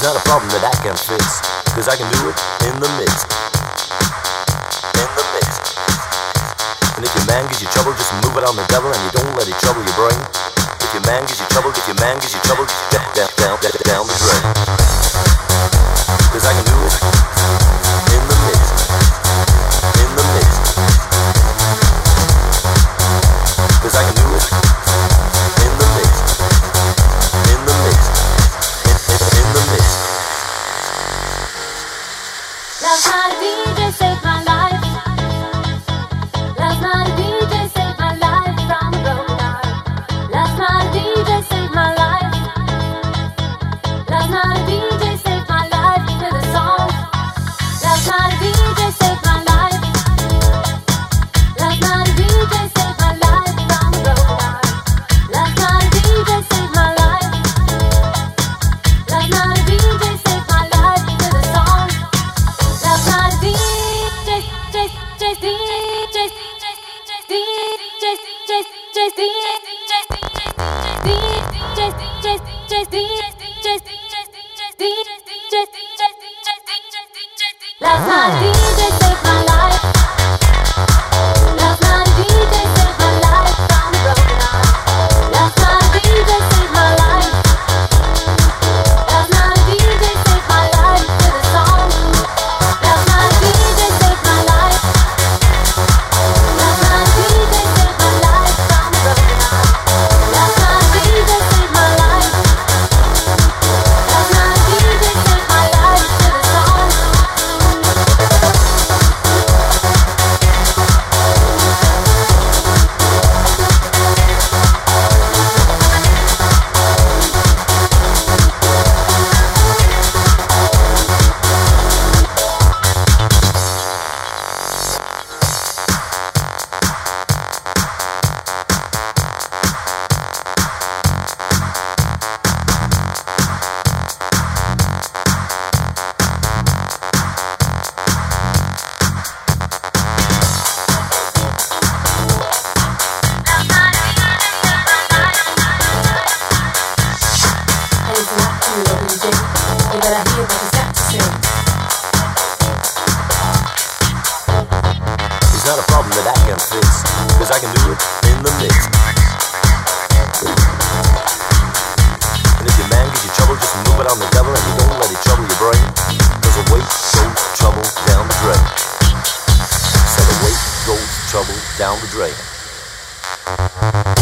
not a problem that I can fix, cause I can do it in the mix. In the mix. And if your man gives you trouble, just move it on the devil and you don't let it trouble your brain. If your man gives you trouble, if your man gives you trouble, down the drain. Cause I can do it in the mix. In the mix. Cause I can do it in the mix. In the mix. In the mix. Last night a DJ saved my life. Last night a DJ saved my life from a broken heart. Last night a DJ saved my life. Last night a DJ saved my life with a song. Last night a DJ saved my life. Last night a DJ saved my life from a broken heart. Last night a DJ saved my life. Last night a DJ saved my life with a song. Last night a DJ Last night a DJ saved my life. Last night a DJ saved my life from a broken heart. Last night a DJ saved my life. Last night a DJ saved my life with a song. Last night a DJ saved my life. Last night a DJ saved my life from a broken heart. Last night a DJ saved my life. Last night a DJ saved my life with a song. It's not a problem that I can fix, cause I can do it in the mix. And if your man gives you trouble, just move it on the devil and you don't let it trouble your brain. Cause the weight goes trouble down the drain. So the weight goes trouble down the drain.